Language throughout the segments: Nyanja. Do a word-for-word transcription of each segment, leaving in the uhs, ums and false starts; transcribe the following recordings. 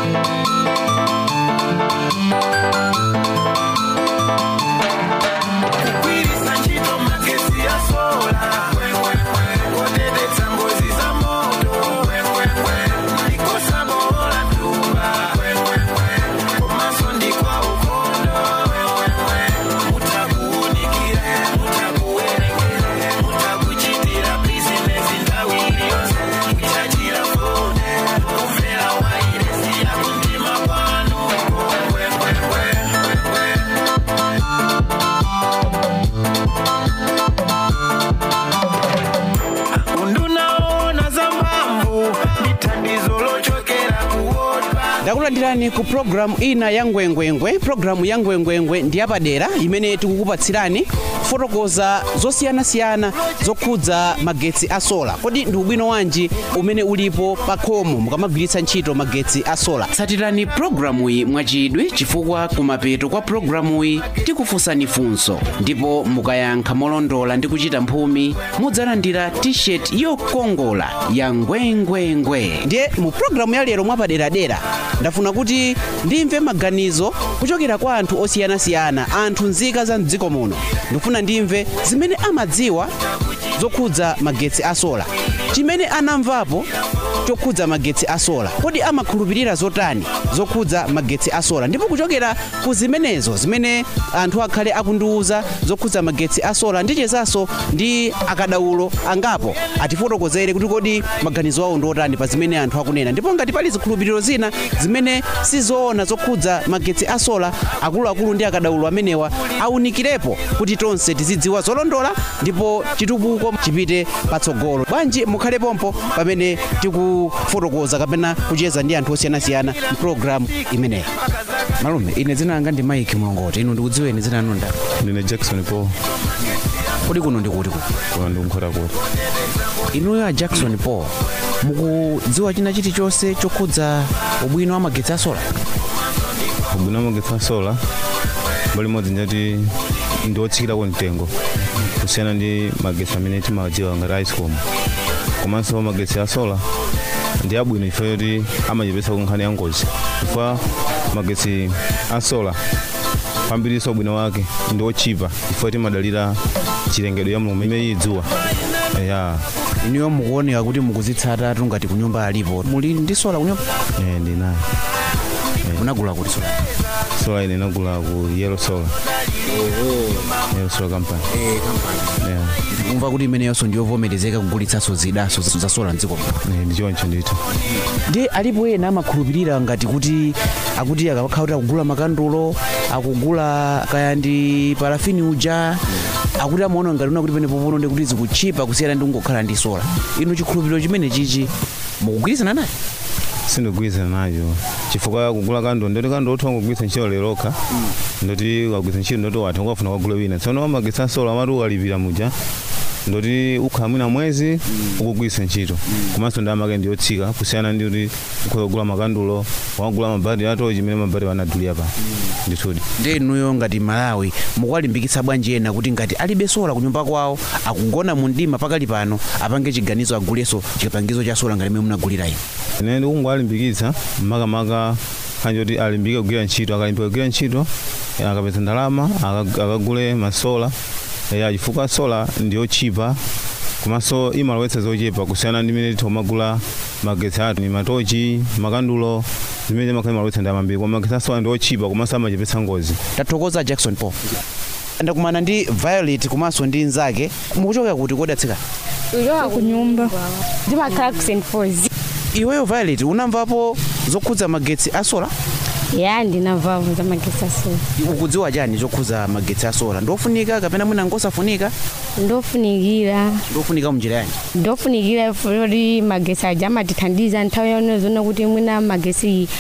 Ndakulandirani ku program ina ya ngwengwengwe. Program ya ngwengwengwe ndi yapadera imene tikukupatsirani fotokoza zosiyana-siyana zokhudza magetsi a sola. Kodi ndi ubwino wanji umene ulipo pa khomo mukamagwiritsa ntchito magetsi a sola? Tsatirani programu iyi mwachidwi chifukwa kumapeto kwa programu iyi tikufunsani funso, ndipo mukayankha molondola ndi kuchita mphumi mudzalandira t-shirt yokongola ya ngwengwengwe. Ndiye mu programu ya lero mwapadera-dera ndafuna kuti ndimve maganizo kuchokera kwa anthu osiyana-siyana, anthu nzika za mdziko muno. Ndifuna ndimve zimene amadziwa zokhudza magetsi a sola, chimene anamvapo chokhudza magetsi a sola, kodi amakhulupirira zotani zokhudza magetsi a sola. Ndipo kuchokera ku zimenezo zimene anthu akhale akundiuza zokhudza magetsi a sola, ndichezanso ndi akadaulo angapo atifotokozere kuti kodi maganizo awo ndotani pa zimene anthu akunena. Ndipo ngati pali zikhulupiriro zina zimene sizoona zokhudza magetsi a sola, akuluakulu ndi akadaulo amenewa aunikirepo kuti tonse tizidziwa zolondola ndipo chitukuko chipite patsogolo. Bwanji mukhale pompo pamene tikufotokoza kapena kucheza ndi anthu osiyana-siyana mpulogalamu imeneyi. Malume, ine dzina langa ndi Mike Mwangoti. Inu ndikudziweni dzina lanu ndani? Ndine Jackson Paul. Kodi kuno ndi kuti? Kuno ndi Nkhota kuti. Inu ya Jackson Paul, mukudziwa china chilichonse chokhudza ubwino wa magetsi a sola? Ubwino wa magetsi a sola mbali modzi njati ndi otsikira kwa mtengo kusiyana ndi magetsi amene timadziwa ngati Eskom. Komanso magetsi a sola ndi abwino chifukwa kuti amachepetsa nkhani ya ngozi, chifukwa magetsi a sola pambiriso ubwino wake ndi ochipa chifukwa timadalira chilengedwe ya Mulungu imene idzuwa. Ya iniyo mukuoneka kuti mukuzitsata ngati kunyumba alipo. Muli ndi sola kunyumba? Eh, ndinayo. Munagula kuti sola? Sola ine nagula ku Yellow Solar. Yellow Solar Company. Eh, company. Yeah. Umva kuti imeneyonso ndiyovomerezeka kugulitsanso zidaso za sola mdziko. Eh, ndichoncho ndithu. Ndi alipo ena amakhulupirira ngati kuti akuti akakhala kuti akugula makandulo, akugula kaya ndi parafini uja, akuti amaona ngati una kuti pene popono ndi kuti zikuchipa kusiyana ndi kungokhala ndi sola. Inu chikhulupiriro chimene chichi mukugwirizana nacho? Sindikugwirizana nacho chifukwa kugula kandulo ndoti kandulo othu angogwiritsa ntchito leroka, ndoti ukagwiritsa ntchito ndoti wathu ngofuna kugula wina. Tsono magetsi a sola amati ukalipira muja ndoti ukhala mwina mwezi ukugwiritsa ntchito, komanso ndi amake ndi otsika kusiyana ndi kuti ukagula makandulo wakagula mabati ato chimene mabati wanadulira pa ndithudi. Ndi inuyo ngati Malawi mukuwalimbikitsa bwanji ena kuti ngati alibe sola kunyumba kwawo akugona mu mdima pakali pano apange chiganizo aguleso chipangizo cha sola ngati mmene munagulira inu? Ine ndikungowalimbikitsa makamaka kanji kuti alimbike kugwira ntchito, akalimbika kugwira ntchito akapeza ndalama akagule masola. Ya chifukwa sola ndi ochipa komanso imalowetsa zochepa kusiyana ndi mmene timagula magetsi athu ni matochi, makandulo zimene makhala malowetsa ndalama mbiri, koma magetsi a sola ndi ochipa komanso amachepetsa ngozi. Tathokoza Jackson Paul. Ndakumana ndi Violet komanso ndi nzake. Mukuchokera kuti kodatsika? Uyowa kunyumba. Ndimakhala ku Saint Paul's. Iweyo Violet unamvapo zokhudza magetsi a sola? Ya ndinamvapo za magetsi a sola. Ukudziwa chani zokhudza magetsi a sola? Ndofunika kapena mwina ngosafunika? Ndofunikira. Ndofunika munjira yanji? Ndofunikira kuti magetsi aja amatithandiza nthawi yonezona kuti mwina magetsi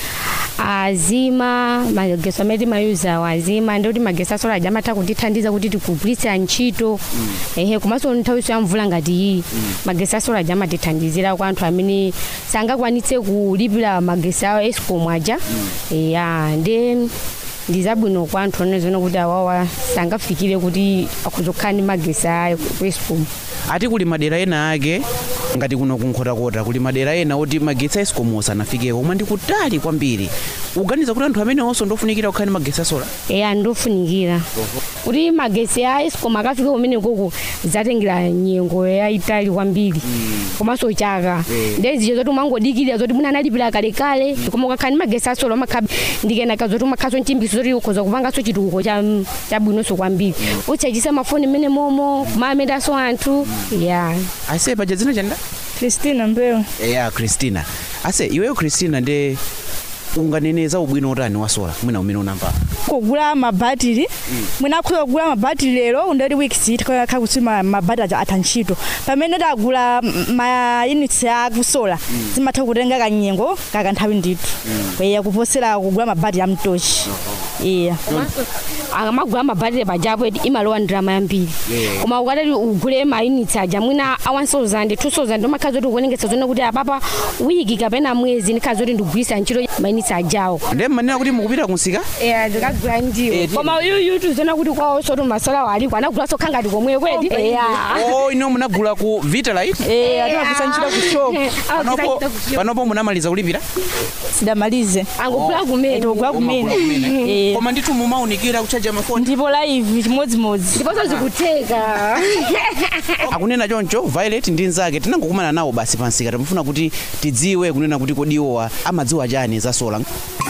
azima, magetsi amene timayuza wazima, ndoti magetsi a sola aja amatha kutithandiza kuti tikugwiritsa ntchito. Ehe, komanso nthawi ya mvula ngati iyi magetsi a sola aja amatithandizira kwa anthu amene sangakwanitse kulipira magetsi a Eskom aja. Ya ndi ndizabwino kwa anthu onezona kuti awawa sangafikire kuti akuzokhala ndi magetsi a Eskom. Ati kuli madera ena ake ngati kuno kunkhotakota kuli madera ena oti magetsi a Eskom sanafikeko koma ndi kutali kwambiri. Uganiza kuti anthu amene onso ndofunikira kukhale magetsi a sola? eya ndofunikira kuti magetsi a Eskom akafika kumene koko zatengera nyengo yayitali kwambiri komanso chaka ndezi zoti umangodikirira zoti muna analipira kalekale koma ukakhala ndi magetsi a sola umakhala ndikenaka zoti umakhaso nchimbiso zoti ukhoza kupanganso chitukuko chabwinonso kwambiri uchachisa mafoni mmene momo kumamendanso anthu ya ase paja dzina chanda Christina Mbewu. eya Christina. Ase iweyo Christina nde unganeneza ubwino utani wa sola mwina umene unamva Kugula mabatiri mwina kuyo kugula mabatiri lero ndali weeks itakaya kakusima mabatiri atantchito pamene dagula ma units ya kusola zimatha kutenga kanyengo kakanthawi ndithu kweya kuposera kugula mabatiri amtochi iya akamagula mabatiri pajapo imalowa ndrama yambiri koma ukatati ugule ma units aja mwina a one thousand two thousand umakhala zoti ukuonengesa zona kuti apapa wiki kapena mwezi ndikhala zoti ndigwisa ntchito ma units ajawo nde manena kuti mukupita kunsika eya ndikagula ndiwo koma yuyu tuzona kuti kwawo soto masala waliko anagula so khangati komwe kwedi eya oh ino munagula ku Vitalite eh atapisa ntchito ku shop panopo panopo munamaliza kulipira sidamalize angogula kumene togula kumene eh koma ndithu mumaunikira kuchaja mafoni ndipo live chimodzimodzi ndiponso zikuteka akunena choncho Violet ndi nzake tinangokumana nawo basi pansika timafuna kuti tidziwe kunena kuti kodiwa amadziwa chani za sola.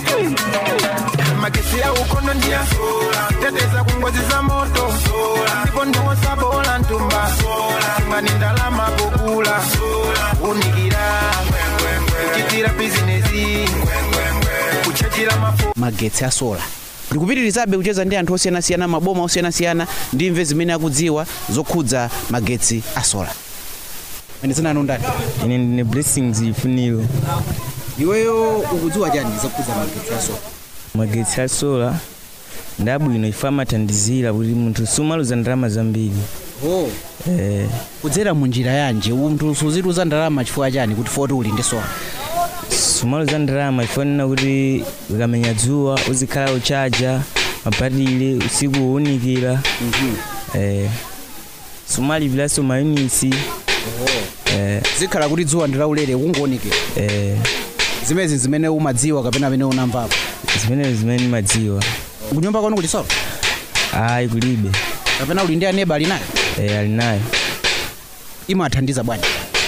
Magesi ya ukono ndia teteza kungozi za moto ndipo ndiwo sabola ntumba ngani ndalama kukula unikira kuchitira bizinesi kuchachira mafu magetsi a sola ndikupitirizabe kucheza ndi anthu osiyanasiyana maboma osiyanasiyana ndimve zimene akudziwa zokhudza magetsi a sola. Ine zina ndani? Ine ndine Blessings Ifuniro. Iweyo ukudziwa chani zokhudza magetsi a sola? Magetsi a sola ndabwino ifa amathandizira kuti munthu sumaluza ndalama zambiri. Oh. Eh, kudzera munjira yanje munthu suziluza ndalama chifukwa chani kuti foti uli ndi sola? sumaluza ndalama ifanira kuti ukamenya dzuwa uzikhala uchaja mabatiri usiku uwunikira. eh sumalipiraso ma units. eh zikhala kuti dzuwa ndilaulere kungoonekera. eh zimezi zimene umadziwa kapena amene unamvapo? zimene zimene madziwa. kunyumba kwanu kuli sola? Ayi kulibe. Kapena uli ndi aneba ali nayo? Eh ali nayo. Imathandiza bwanji?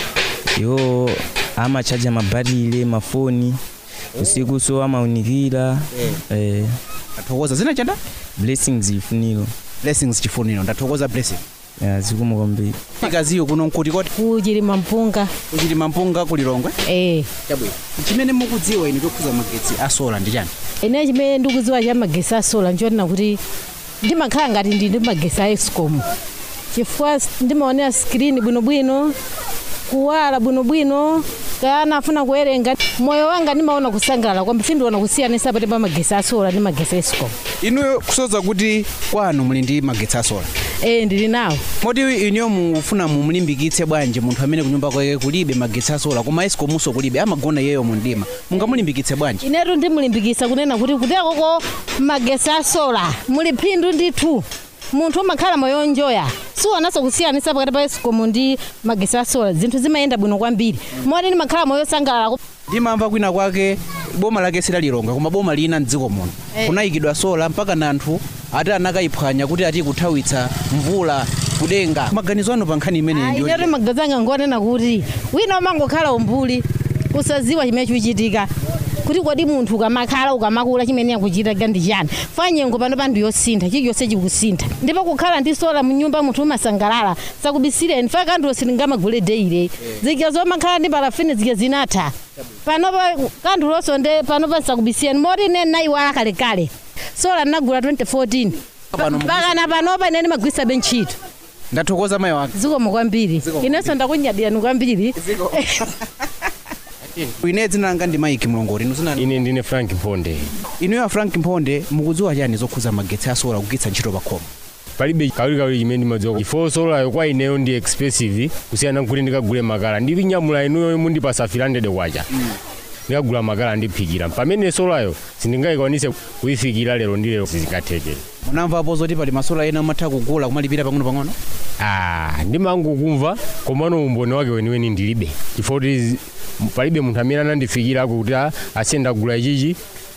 Yo amachaja mabatiri mafoni usiku so amaunikira. eh athokoza zina chanda? Blessings Ifuniro. Blessings Chifuniro ndathokoza Blessing. ya zikomo kwambiri. Ikaziyo kuno nkuti koti kuchilima mpunga kuchilima mpunga kuli Longwe. eh chabwino chimene mukudziwa ine chokhuza magetsi a sola ndi chani? ine chimene ndikudziwa cha magetsi a sola ndichoti kuti ndimakhala ngati ndi ndi magetsi a Eskom chifukwa ndimaonera screen bwinobwino kuwala bwinobwino kana afuna kuwerenga moyo wanga ndimaona kusangalala kwambiri sindiona kusiyanisa pakati pa magetsi a sola ndi magetsi a Eskom. Inuyo kusoza kuti kwanu muli ndi magetsi a sola? eh ndili nawo. Moti iniyo mufuna mumulimbikitse bwanji munthu amene kunyumba kwake kulibe magetsi a sola koma Eskom muso kulibe amagona yeyo mundima mungamulimbikitse bwanji? inetu ndimulimbikitsa kunena kuti kutekoko magetsi a sola muli phindu ndithu munthu umakhala moyo njoya siwanaso kusiyanisa pakati pa Eskom ndi magetsi a sola zinthu zimayenda bwino kwambiri moti ndimakhala moyo sangalala. Ndimamva kwina kwake boma lake silalilonga koma boma lina mdziko muno kunayikidwa sola mpaka na anthu ati anakayiphwanya kuti ati kuthawitsa mvula kudenga. Maganizo ano pa nkhani imene ndiyo inetu maganizo anga ngonena kuti wina umangokhala umbuli usaziwa chimene chikuchitika kuti kodi munthu ukamakhala ukamakula chimene akuchitika ndi chani fanyengo pano pa ndi yosintha chilichonse chikusintha ndipo kukhala ndi sola mnyumba munthu umasangalala sakubisireni fa kanthu silingamagule deire zija zomakhala ndi parafini zija zinatha panopa kanthu lonso nde panopa sakubisireni moti ine nayiwala kalekale sola nagula twenty fourteen pakana panopa ine ndimagwisa bentchito. Ndathokoza mayi wake. Zikomo kwambiri inenso ndakunyadira kwambiri. Ine dzina langa ndi Mike Mlongoti. Ine ndine Frank Mphonde. Inuyo Frank Mphonde mukudziwa chani zokhuza magetsi a sola kugwiritsa ntchito pa khoma? Palibe kawiri kawiri chimene ndimadziwa ifo sola yo kwa ineyo ndi expensive kusiyana kuti ndikagule makala ndili nyamula inuyo mundipasa three hundred kwacha. ndikagula makala ndiphikira pamene solayo sindingayikwanise kuyifikira lero ndi lero sizingatheke. Munamvapo zoti pali masola ena amatha kugula kumalipira pang'ono pang'ono? Ah, ndimangokumva komano umboni wake weniweni ndilibe chifukwa palibe munthu amene anandifikira kuti asiyenda kugula ichichi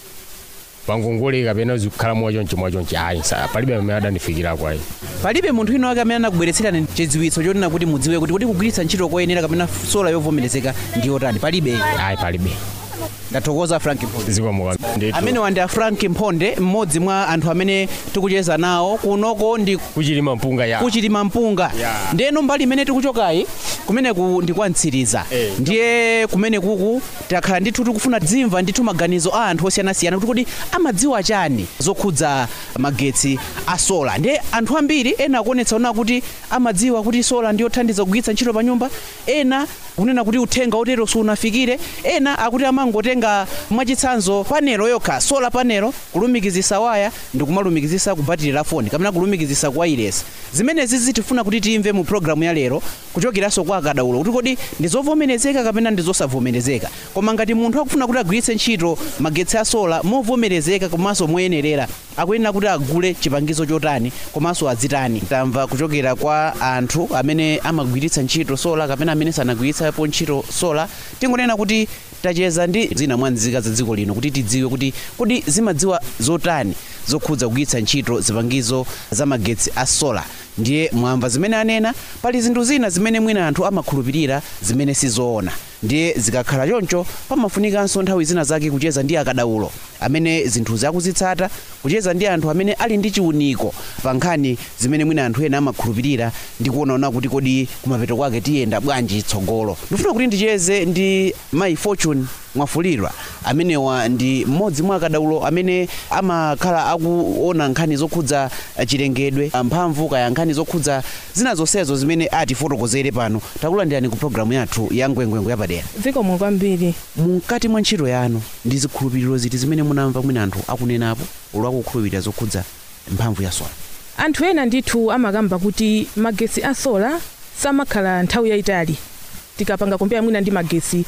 pangongole kapena zikhala mwachonchi mwachonchi ayi palibe amene adandifikirako ayi. Palibe munthu wina wake amene anakubweretserani chidziwitso chonena kuti mudziwe kuti kuti kugwiritsa ntchito koyenera kapena sola yovomerezeka ndi yotani? Palibe? Ayi palibe. Ndathokoza Frank Mphonde. Zikomo. Amene wandi Frank Mphonde, mmodzi mwa anthu amene tikucheza nawo kunoko ndi kuchilima mpunga ya. Kuchilima mpunga. Yeah. Ndeno mbali imene tikuchokayi kumene ku ndi kwantsiriza. Hey. Ndiye kumene kuku takhala ndithu tikufuna dzimva ndithu maganizo a anthu osiyanasiyana kuti kodi amadziwa chani zokhudza magetsi a sola. Ndiye anthu ambiri ena akuonetsa ona kuti amadziwa kuti sola ndiyo thandiza kugwiritsa ntchito pa nyumba, ena kunena kuti uthenga otero sunafikire, ena akuti amangotenga mwachitsanzo panelo yokha sola panelo kulumikizisa waya ndi kumalumikizisa ku battery la phone kapena kulumikizisa ku wireless. Zimenezi zitifuna kuti timve mu programu ya lero kuchokeranso kwa akadaulo kuti kodi ndizovomerezeka kapena ndizosavomerezeka. Koma ngati munthu akufuna kuti agwiritse ntchito magetsi a sola movomerezeka komanso moyenerera, akuyenera kuti agule chipangizo chotani komanso azitani. Tamva kuchokera kwa anthu amene amagwiritsa ntchito sola kapena amene sanagwiritsapo ntchito sola. Tingonena kuti tacheza ndi zina mwa nzika za dziko lino kuti tidziwe kuti kodi zimadziwa zotani zokhudza kugwiritsa ntchito zipangizo za magetsi a sola. Ndiye mwamva zimene anena, pali zinthu zina zimene mwina anthu amakhulupirira zimene sizoona. Ndiye zikakhala choncho pamafunikanso nthawi zina zake kucheza ndi akadaulo amene zinthu zakuzitsata, kucheza ndi anthu amene ali ndi chiuniko pa nkhani zimene mwina anthu ena amakhulupirira ndi kuonaona kuti kodi kumapeto kwake tiyenda bwanji tsogolo. Ndifuna kuti ndicheze ndi Mai Fortune Mwafulirwa amenewa ndi mmodzi mwa akadaulo amene amakhala akuona nkhani zokhudza chilengedwe, mphamvu kaya nkhani zokhudza zina zonsezo zimene atifotokozere pano. Takulandirani ku programu yathu ya ngwengwengo yapadera. Zikomo kwambiri. Mukati mwa ntchito yanu ndi zikhulupiriro ziti zimene munamva mwina anthu akunenapo olwakukhulupirira zokhudza mphamvu ya sola? Anthu ena ndithu amakamba kuti magetsi a sola samakhala nthawi yayitali tikapanga kumpera mwina ndi magetsi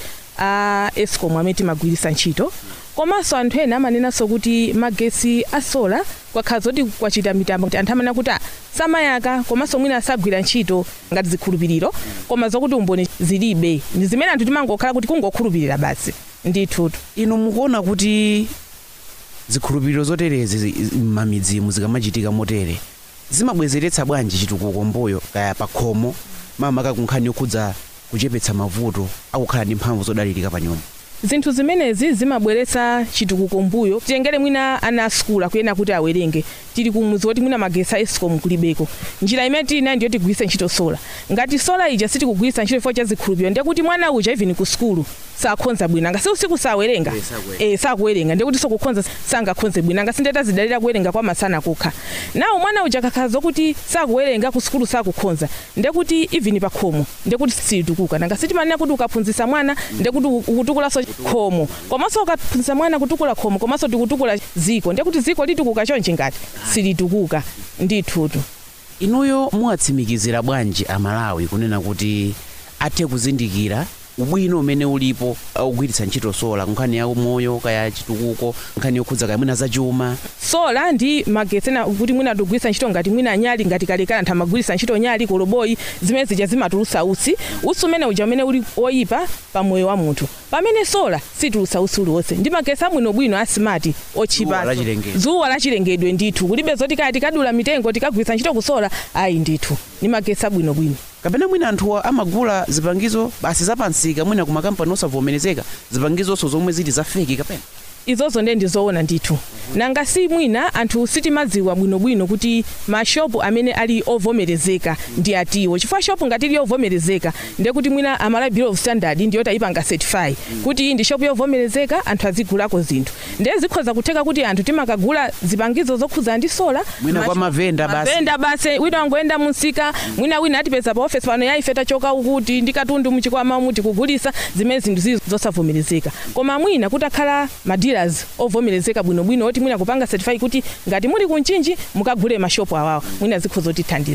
a Eskom amene timagwiritsa ntchito. Komanso anthu ena amanenanso kuti magetsi a sola kwakhala zoti kwachita mitambo kuti anthu amanena kuti samayaka komanso mwina asagwira ntchito ngati zikhulupiriro, koma zokuti umboni zilibe. Ndi zimene anthu timangokhala kuti kungokhulupirira basi ndithu. Inu mukuona kuti zikhulupiriro zoterezi m'mamidzimu zikamachitika motere zimabwezeretsa bwanji chitukuko mbuyo kaya pa khomo makamaka kunkhani yokhudza kuchepetsa mavuto akukhala ndi mphamvu zodalirika pa nyumba? Zinthu zimenezi zimabweretsa chitukuko mbuyo. Tiyengere mwina ana skula kuyena kuti awerenge, tili kumuzi woti mwina magetsi a Eskom kulibeko. Njira imene tili nayo ndiyo tigwiritse ntchito sola. Ngati sola ija sitikugwiritsa ntchito chifukwa cha zikhulupiriro, ndiye kuti mwana uja even ku skulu sakhonza bwino, ngasi usiku sawerenga eh sakuwerenga, ndiye kuti sokukhonza sangakhonze bwino, ngasi ndeta zidalira kuwerenga kwa masana kukha. Nawo mwana uja kakhala zokuti sakuwerenga ku skulu sakukhonza, ndiye kuti even pa khomo ndiye kuti situkuka. Ngasi timanena kuti ukaphunzitsa mwana ndiye kuti ukutukulaso khomo, komanso ukaphunzitsa mwana kutukula khomo komanso tikutukula ziko, ndiye kuti ziko litukuka chonchi ngati silitukuka ndithutu. Inuyo muwatsimikizira bwanji Amalawi kunena kuti athe kuzindikira ubwino umene ulipo ukugwiritsa ntchito sola nkhani ya moyo kaya chitukuko, nkhani yokhudza kaya mwina zachuma? Sola ndi magetsi ena kuti mwina tigwiritsa ntchito ngati mwina nyali, ngati kalekale anthu amagwiritsa ntchito nyali koloboyi, zimene zija zimatulutsa utsi utsi umene uja umene uli oyipa pa moyo wa munthu. Pamene sola situlutsa utsi uliwonse, ndi magetsi abwinobwino a smart otchipa zuwa la chilengedwe ndithu, kulibe zoti kaya tikadula mitengo tikagwiritsa ntchito ku sola ayi ndithu ni magetsi abwinobwino. Kapena mwina anthu amagula zipangizo basi zapansika mwina ku makampani osavomerezeka, zipangizonso zomwe ziti za fake kapena? Izozo ndiye ndizoona ndithu. Nanga si mwina anthu sitimadziwa bwinobwino kuti mashopu amene ali ovomerezeka ndi atiwo. Chifukwa shopu ngati ili ovomerezeka ndiye kuti mwina Amalawi Bureau of Standard ndiyo tayipanga certify kuti iyi ndi shopu yovomerezeka anthu azigulako zinthu. Ndiye zikhoza kutheka kuti anthu timakagula zipangizo zokhudza ndi sola mwina kwa mavenda basi. Mavenda basi wina wangoenda munsika mwina wina atipeza pa office pano ya ifeta choka ukuti ndikatundu muchikwama muti kugulisa zimene zinthu zizo zosavomerezeka. Koma mwina kutakhala madira ovomerezeka bwinobwino oti mwina kupanga certify kuti ngati muli kunchinji mukagule mashopu awawo mwina zikhoza kutithandiza.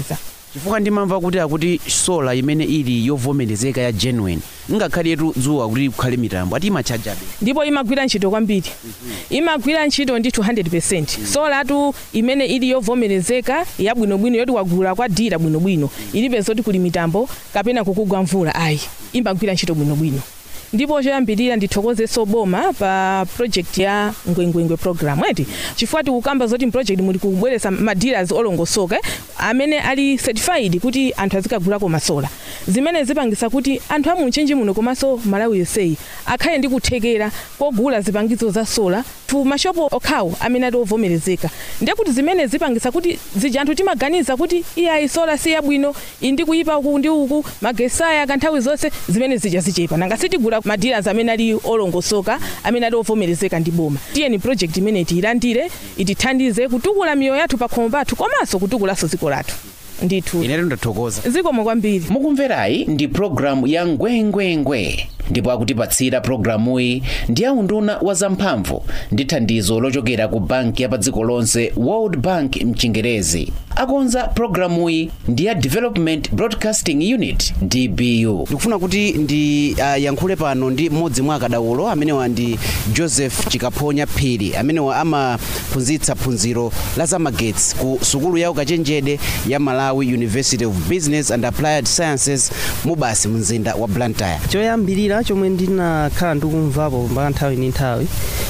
chifukwa ndimamva kuti akuti sola imene ili yovomerezeka ya genuine ngakhaletu dzuwa kuti kukhale mitambo ati imachajabe ndipo imagwira ntchito kwambiri imagwira ntchito ndi two hundred percent solatu imene ili yovomerezeka yabwinobwino yoti wagula kwa dira bwinobwino ilibe zoti kuli mitambo kapena kukugwa mvula ayi imagwira ntchito bwinobwino ndipo choyambirira ndithokozeso boma pa project ya ngwengwengwe program eti chifukwa tikukamba zoti project muli kubweretsa madealers olongosoka amene ali certified kuti anthu azikagulako masola zimene zipangisa kuti anthu amunchenji muno komanso Malawi S A akhale ndi kuthekera kogula zipangizo za sola tu mashopo okhawo amene ati ovomerezeka ndiye kuti zimene zipangisa kuti zija anthu timaganiza kuti iya isola si yabwino indi kuyipa uku ndi uku magesaya kanthawi zonse zimene zija zichepa nanga sitigula madealers amene ali olongosoka amene ali ovomerezeka ndi boma tiyeni project imene tiyilandire itithandize kutukula miyoyo yathu pa khomo pathu komanso kutukulaso dziko lathu ndithu inetu ndathokoza zikomo kwambiri mukumverayi ndi programu ya ngwengwengwe ndipo akutipatsira programuyi ndi aunduna wa zamphamvu ndi thandizo lochokera ku banki ya pa dziko lonse World Bank mchingerezi akonza programuyi ndi ya Development Broadcasting Unit D B U ndikufuna kuti ndi uh, yankhule pano ndi mmodzi mwa akadaulo amene wa ndi Joseph Chikaphonya Phiri amene wa amaphunzitsa phunziro la zamagetsi ku sukulu ya ukachenjede ya Malawi University of Business and Applied Sciences mubasi mzinda wa Blantyre choyambirira chomwe ndinakhala ndikumvapo mpaka nthawi ndi nthawi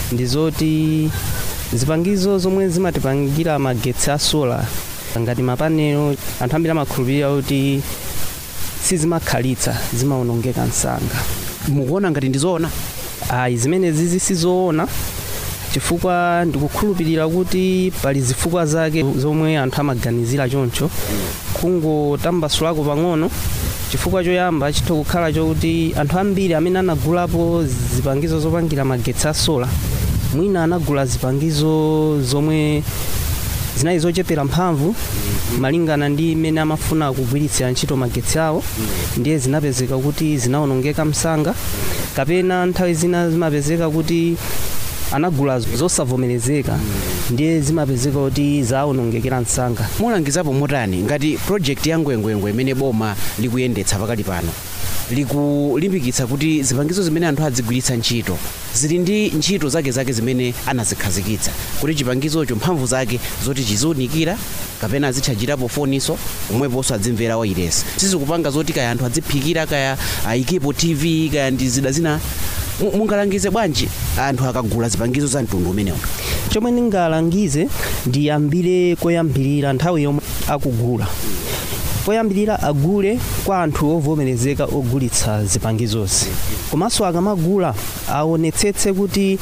ndizoti zipangizo zomwe zimatipangira magetsi a sola ngati mapanelo anthu ambiri amakhulupirira kuti sizimakhalitsa zimaonongeka msanga mukuona ngati ndizoona ayi zimene zizi sizoona chifukwa ndikukhulupirira kuti pali zifukwa zake zomwe anthu amaganizira choncho kungotambasulako pang'ono chifukwa choyamba chitha kukhala chokuti anthu ambiri amene anagulapo zipangizo zopangira magetsi a sola mwina anagula zipangizo zomwe zinali zochepera mphamvu malingana ndi imene amafuna kugwiritsira ntchito magetsi awo ndiye zinapezeka kuti zinaonongeka msanga kapena nthawi zina zimapezeka kuti anagula zosavomerezeka ndiye zimapezeka kuti zaonongekera msanga mulangizapo motani ngati project ya ngwengwengwe imene boma likuyendetsa pakali pano likulimbikitsa kuti zipangizo zimene anthu adzigwiritsa ntchito zili ndi ntchito zake zake zimene anazikhazikitsa kuti chipangizocho mphamvu zake zoti chizonikira kapena azitchajirapo foniso omweponso adzimvera wailesi sizikupanga zoti kaya anthu adziphikira kaya ayikepo T V kaya ndi zida zina mungalangize bwanji anthu akagula zipangizo za mtundu umenewo chomwe ndingalangize ndiyambire koyambirira nthawi yomwe akugula poyambirira agule kwa anthu ovomerezeka ogulitsa zipangizozi komanso akamagula aonetsetse kuti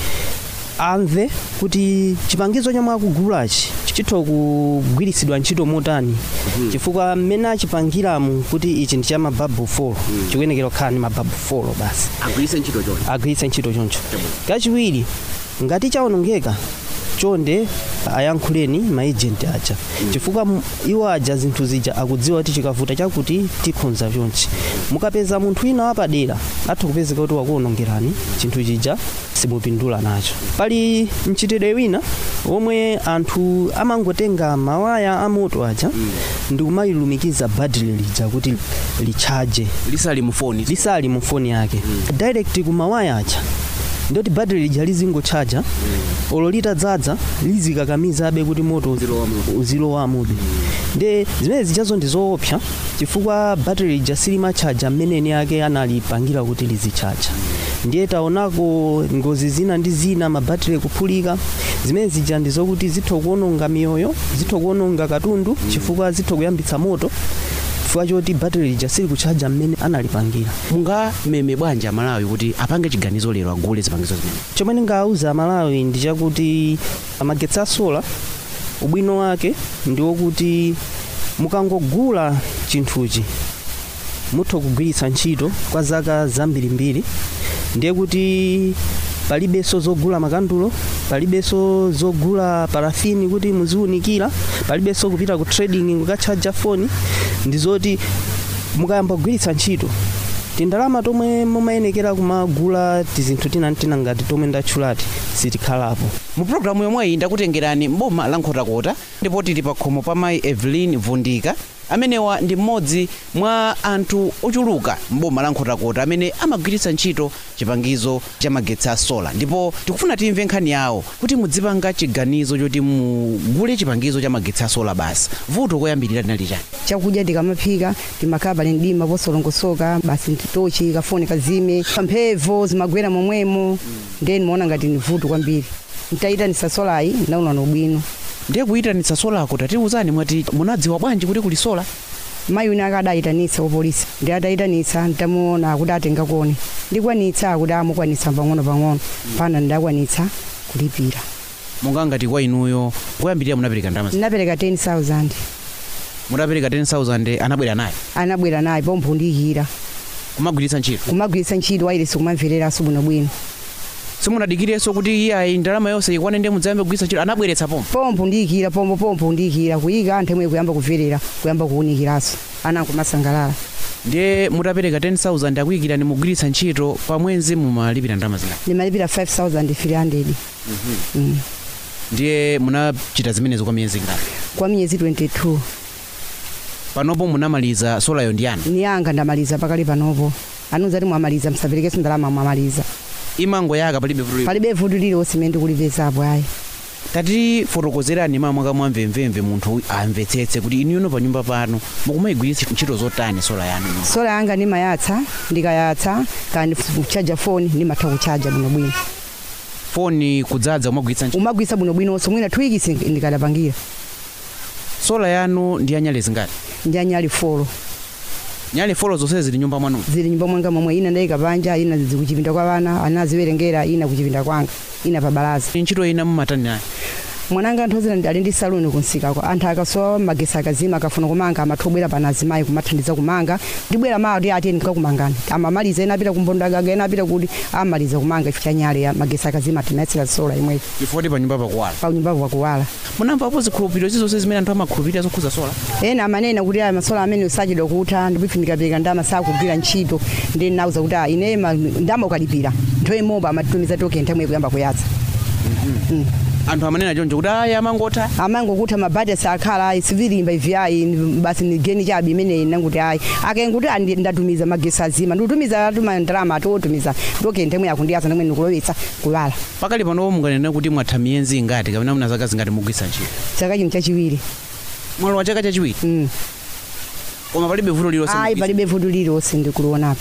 amve kuti chipangizo chomwe akugulachi chitha kugwiritsidwa ntchito motani chifukwa mmene achipangiramu kuti ichi ndi cha mababu folo chikuyenekera kukhala ndi mababu folo basi agwiritse ntchito choncho agwiritse ntchito choncho kachiwiri ngati chaonongeka chonde ayankhuleni maagent aja chifukwa iwo aja zinthu zija akudziwa kuti chikavuta chakuti tikhonza chonchi mukapeza munthu wina wapadera atha kupezeka kuti wakuonongerani chinthu chija simupindula nacho pali mchitidwe wina omwe anthu amangotenga mawaya a moto aja ndi kumayilumikiza battery lija kuti lichaje lisali mu phone lisali mu phone yake direct ku mawaya aja ndoti battery lija lizingochaja olo litadzaza lizikakamiza abe kuti moto uzilowamo nde zimene zijazo ndi zoopsa chifukwa battery lija silimachaja mmene yake analipangira kuti lizichaja ndiye taonako ngozi zina ndi zina mabattery kuphulika zimene zija ndi zokuti zitha kuononga miyoyo zitha kuononga katundu chifukwa zitha kuyambitsa moto chifukwa choti battery lija sili kuchaja mmene analipangira mungameme bwanja Malawi kuti apange chiganizo lero agule zipangizo zimene chomwe ndingauza Malawi ndi chakuti magetsi a sola ubwino wake ndi wokuti mukangogula chinthuchi mutha kugwiritsa ntchito kwa zaka zambirimbiri ndiye kuti palibenso zogula makandulo palibenso zogula parafini kuti muziunikira palibenso kupita ku trading kukachaja foni ndizoti mukayamba kugwiritsa ntchito tindalama tomwe mumayenekera kumagula tizinthu tina tina ngati tomwe ndatchulati sitikhalapo mu programu yomweyi ndakutengerani mboma la Nkhotakota ndipo tili pa khomo pa mayi Evelyn Vundika amenewa ndi mmodzi mwa anthu ochuluka mboma la Nkhotakota amene amagwiritsa ntchito chipangizo cha magetsi a sola, ndipo tikufuna timve nkhani yawo kuti mudzipanga chiganizo choti mugule chipangizo cha magetsi a sola basi. Vuto koyambirira linali chani? Chakudya tikamapika timakhala pali mdima posolongosoka basi ntitochi kafoni kazime mphevo zimagwera momwemo ndeni muona ngati ni vuto kwambiri. Nitaitanitsa solayi ndaona ubwino. Ndiye kuyitanitsa solako tatiuzani mwati munadziwa bwanji kuti kuli sola? Mayi una akadayitanitsa ku polisi ndi atayitanitsa ndamuona kuti atenga koni ndikwanitsa kuti amukwanitsa pang'ono pang'ono pana ndakwanitsa kulipira. Monga ngati kwa inuyo koyambirira munapereka ndalama? Ndinapereka ten thousand. Munapereka ten thousand anabwera naye? Anabwera naye pompo ndihira. Kumagwiritsa ntchito? Kumagwiritsa ntchito wailesi kumamvereranso bwinobwino. Simunadikirenso kuti iyayi ndalama yonse ikwane ndi mudzayambe kugwiritsa ntchito, anabweretsa pompo? Pompo ndiyikira pompo pompo ndiyikira kuyika anthu emwe kuyamba kuverera kuyamba kuwunikiranso anango masangalala. Ndiye mutapereka ten thousand akuyikira ni mugwiritsa ntchito pa mwezi mumalipira ndalama zingati? Ndimalipira five thousand three hundred. Mhm. Mm. Ndiye munachita zimenezo kwa miyezi ngati? Kwa miyezi twenty-two. Panopo munamaliza solayo ndi yani? Ni yanga ndamaliza pakali panopo. Anuza ti mwamaliza msaperekeso ndalama mwamaliza. Imango yaka palibe vuto? Palibe vuto lililonse mene kulipezaapo ayi. Tati fotokozerani mama mwaka mwamvemvemve munthu amvetsetse kuti inuyo pa nyumba pano mukumayigwiritsa ntchito zotani sola yanu? Sola yanga ndimayatsa, ndikayatsa kandi kuchaja foni ndimatha kuchaja bwinobwino. Foni kudzaza umagwiritsa ntchito? Umagwiritsa bwinobwinonso mwina two weeks ndikadapangira. Sola yanu ndi anyale zingati? Ndi anyale four. Nyale four zonse zili nyumba mwanu? Zili nyumba mwanga momwe, ina ndayika panja, ina zikuchipinda kwa vana, anaziwerengera, ina kuchipinda kwanga, ina pa balaza. Ntchito ina mumatani nayo? Mwananga nthozi ali ndi saluni kunsikako, anthu akasowa magesi akazima akafuna kumanga amathobwera pana azimayi kumathandiza kumanga, ndibwera mawa ndi ati ndikakumangani. Amamaliza ena apita kumbondagaga, ena apita kuti amaliza kumanga ifu chanyale ya magesi akazima tinatsira sola imwe. Ifoti pa nyumba pakuwala? Pa nyumba pakuwala. Munamva apo zikhulupiriro zonse zimene anthu amakhulupirira zokhuza sola? Ena amanena kuti aya masola amene usachedwa kutha ndipo ndikapereka ndama sakugwira ntchito ndi nauza kuti ine ndama ukalipira nthoyi moba amatumiza token ntamwe kuyamba kuyatsa. Mhm. Anthu amanena choncho kuti aya amangotha? Amangokutha mabhadi sakhala isivilimba iviyayi basi nigeni chabi imene nanguti ayi akenguti ndatumiza magesi azima nditumiza atuma ndalama atotumiza token ntamwe yakundiyatsa namwe nikulowetsa kuwala. Pakali pano munganena kuti mwatha miyezi ingati kapena muna zaka zingati mugwiritsa ntchito? Chaka chino chachiwiri. Mwalo wa chaka chachiwiri? Mm. Koma palibe vuto lilonse? Ayi palibe vuto lilonse ndikulonapo.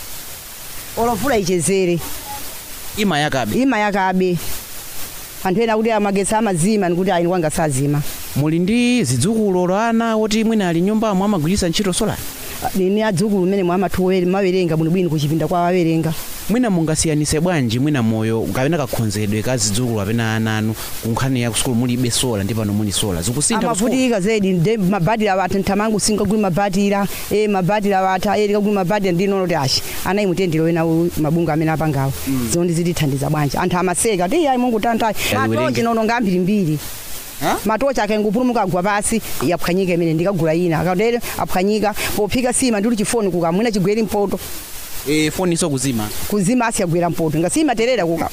Olofula ichezere. Ima yakabe? Ima yakabe. Anthu ena kuti amagesi amazima nikuti ayi wanga sazima. Muli ndi zidzukulu ana oti mwina ali nyumbamo amagwiritsa ntchito sola? Nini adzukulu mmene mwamathuwere mawerenga bwinobwino kuchipinda kwa wawerenga. Mwina mungasiyanise bwanji mwina moyo kapena kakhonzedwe ka zidzukulu kapena ana anu kunkhani ya kusukulu mulibe sola ndi pano muli sola zikusintha? Amavutika zedi ndi mabadira watu ntamangu singa kuli mabadira eh mabadira watu ayerika kuli mabadira ndinono ti ashi anayi mutendero wena mabunga amene apangawo. Mm. Zondi zitithandiza bwanji anthu amaseka ti ayi mungu tantai matochi nono ngambiri mbiri. Huh? Matocha akengupulumuka gwa pasi yaphwanyika imene ndikagula ina akadere aphwanyika pophika sima ndi chifoni kukamwina chigweri mpoto. Eh foni so kuzima. Kuzima asiyagwera mpoto ngasima terera kuka.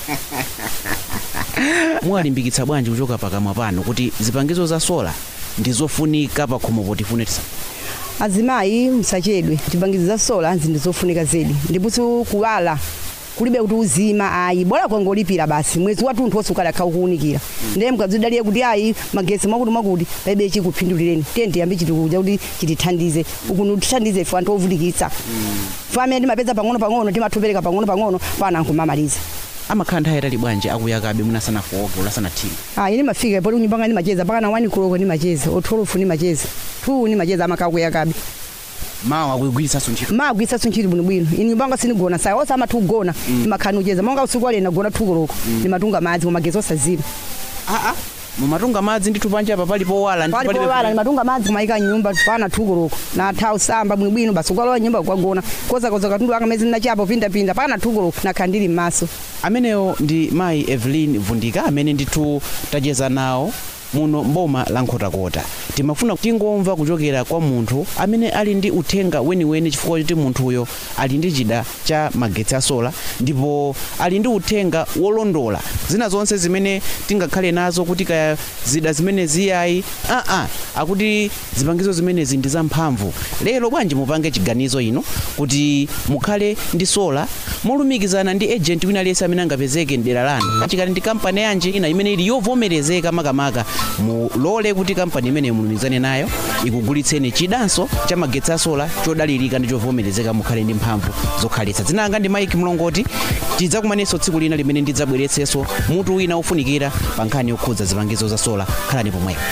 Mwalimbikitsa bwanji kuchoka pakamwa pano kuti zipangizo za sola ndizofunika pa khomo potifunetsa? Azimayi msachedwe zipangizo za sola ndizofunika zedi ndiponso kuwala kulibe kuti uzima ayi bora kwangolipira basi mwezi watu nthu osukala kha kuunikira. Mm. Ndiye mkazidaliye kuti ayi magesi mwakuti mwakuti paibe chikuphindulireni tenti yambi chitikuja kuti chitithandize ukunu tithandize ife anthu ovutikitsa. Mm. Fami ndi mapeza pang'ono pang'ono timathupereka pang'ono pang'ono pana nkumamaliza. Amakhala nthawi yatali bwanji akuyakabe munasana foke ulasana thini? Ah ini mafika poti kunyumba ngani macheza pakana one koloko ni macheza otholofu ni macheza two ni macheza amakaka kuyakabe. Mawa kugwiritsa ntchito? Ma kugwiritsa ntchito bwinobwino ine nyumbanga sinigona sayi osa amatugona. Mm. Ndimakhanujeza monga usiku wale nagona tukoloko. Mm. Ndimatunga madzi kumagezi osazima. Ah ah mumatunga madzi ndithu panja apa palipo wala ndi palipo wala ndimatunga madzi kumaika nyumba pana tukoloko na thau samba bwinobwino basi ukalowa nyumba kwagona koza koza katundu akamezi nachapo pinda pinda pana tukoloko nakhandili maso. Ameneyo ndi Mayi Evelyn Vundika amene ndithu tacheza nawo muno mboma la Nkhotakota. Timafuna tingomva kuchokera kwa munthu amene ali ndi uthenga weniweni chifukwa kuti munthuyo ali ndi chida cha magetsi a sola ndipo ali ndi uthenga wolondola zina zonse zimene tingakhale nazo kuti kaya zida zimene ziyayi a a akuti zipangizo zimenezi ndi zamphamvu. Lero bwanji mupange chiganizo ino kuti mukhale ndi sola molumikizana ndi agent wina aliyense amene angapezeke mdera lanu. Chikali ndi kampani yanji ina imene ili yovomerezeka makamaka mulole kuti kampani imene mulumikizane nayo ikugulitseni chidanso cha magetsi a sola chodalirika ndi chovomerezeka mukhale ndi mphamvu zokhalitsa. Dzina langa ndi Mike Mlongoti. Tidzakumanenso tsiku lina limene ndidzabweretsenso mutu wina ofunikira pa nkhani yokhudza zipangizo za sola. Khalani pomwepo.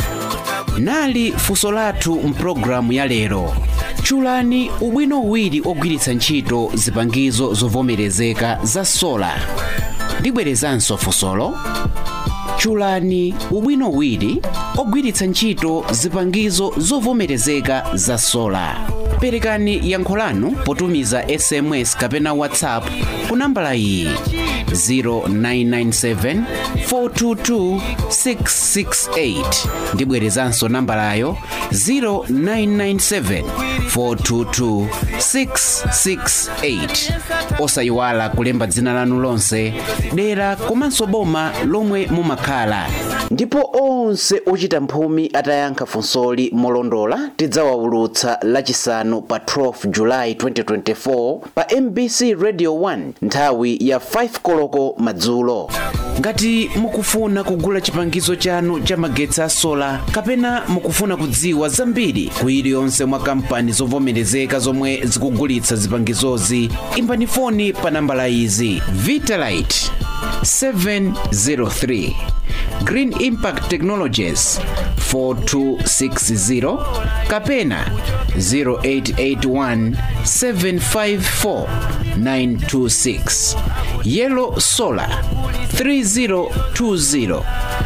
Nali funso lathu mpulogalamu ya lero. Chulani ubwino uwiri ogwiritsa ntchito zipangizo zovomerezeka za sola. Ndibwerezanso funsolo. Chulani ubwino uwiri ogwiritsa ntchito zipangizo zovomerezeka za sola. Perekani yankho lanu potumiza S M S kapena WhatsApp ku nambala iyi zero nine nine seven four two two six six eight. Ndibwerezanso nambalayo zero nine nine seven four two two six six eight. Osayiwala kulemba dzina lanu lonse, dera komanso boma lomwe mumakhala. Ndipo onse ochita mphumi atayankha funsoli molondola tidzawawulutsa lachisanu pa twelve July twenty twenty-four pa M B C Radio one nthawi ya five koloko madzulo. Ngati mukufuna kugula chipangizo chanu cha magetsi a sola kapena mukufuna kudziwa zambiri ku iliyonse mwa kampani zovomerezeka zomwe zikugulitsa zipangizozi, imbani foni pa nambala izi: Vitalite seven zero three, Green Impact Technologies four two six zero kapena zero eight eight one seven five four nine two six, Yellow Solar three zero two zero,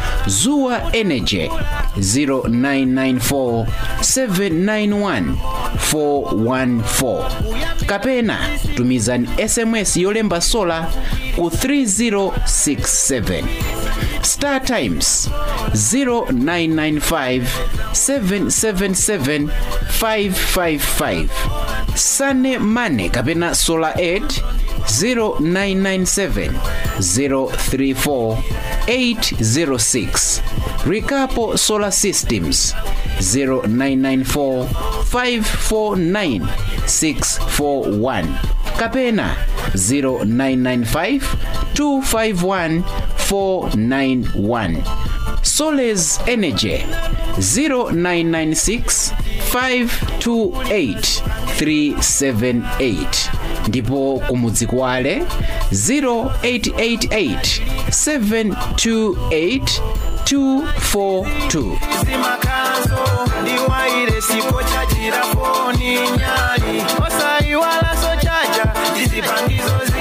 Zua Energy zero nine nine four seven nine one four one four kapena tumizani S M S yolemba sola ku three zero six seven. Star Times zero nine nine five seven seven seven five five five, Sane Mane kapena Solar Aid zero nine nine seven zero three four eight zero six, Rikapo Solar Systems zero nine nine four five four nine six four one kapena zero nine nine five two five one four nine one. Soles Energy zero nine nine six five two eight three seven eight. Ndipo kumudzikwale zero eight eight eight seven two eight two four two. Simakazo ndiwaire sipo chajira foni nyali. Osa iwala so chaja, zizipangizo